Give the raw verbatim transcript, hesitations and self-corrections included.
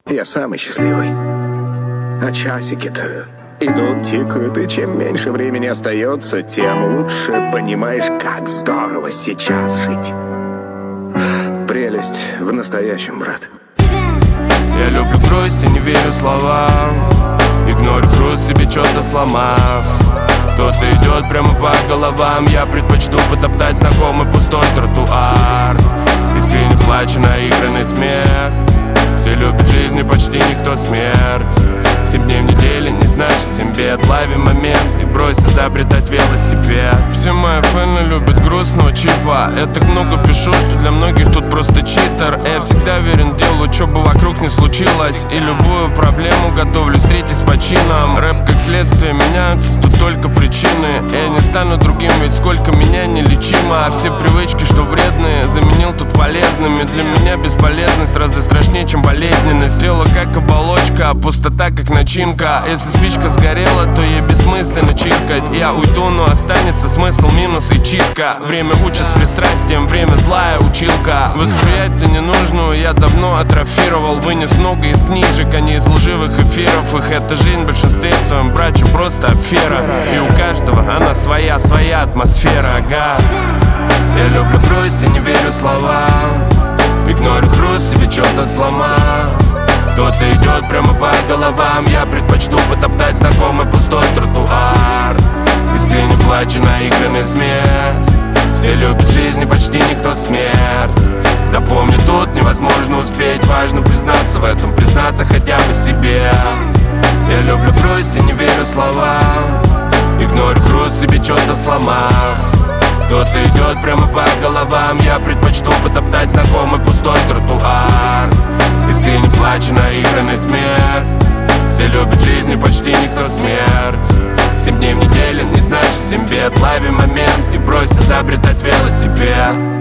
Я самый счастливый. А часики-то идут, тикают, и чем меньше времени остается, тем лучше понимаешь, как здорово сейчас жить. Прелесть в настоящем, брат. Я люблю грусть и не верю словам. Игнорю хруст, себе что-то сломав. Кто-то идет прямо по головам. Я предпочту потоптать знакомый пустой тротуар. Искренне плачу, наигранный смех. Все любят жизнь и почти никто смерть. Семь дней в неделе не значит семь бед. Ловим момент и брось изобретать велосипед. Все мои фэны любят грустного чипа. Я так много пишу, что для многих тут просто читер. Я всегда верен делу, что бы вокруг не случилось. И любую проблему готовлю встретить с почином. Рэп как следствие, меняются тут только причины. Я не стану другим, ведь сколько меня нелечимо. А все привычки, что вредные, заменил тут полезными. Для меня бесполезность разве страшнее, чем болезненность. Тело как оболочка, а пустота как начинка. Если спичка сгорела, то ей бессмысленно чиркать. Я уйду, но останется смысл, минус и читка. Время учит с пристрастием, время злая училка. Восприять-то ненужную я давно атрофировал. Вынес много из книжек, а не из лживых эфиров. Их эта жизнь в большинстве своем, братья, просто афера. И у каждого она своя, своя атмосфера, ага. Я люблю грусть и не верю словам. Игнорю хруст, себе что-то сломав. Кто-то идет прямо по головам. Я предпочту потоптать знакомый пустой тротуар. Искренне плачу, наигранный смех. Все любят жизнь и почти никто смерть. Запомни, тут невозможно успеть. Важно признаться в этом, признаться хотя бы себе. Я люблю грусть и не верю словам. Игнорю хруст, себе что-то сломав. Кто-то идет прямо по головам. Я предпочту потоптать знакомый пустой тротуар. Искренне плачу, наигранный смех. Все любят жизнь и почти никто смерть. Семь дней в неделю не значит семь бед. Лови момент и брось изобретать велосипед.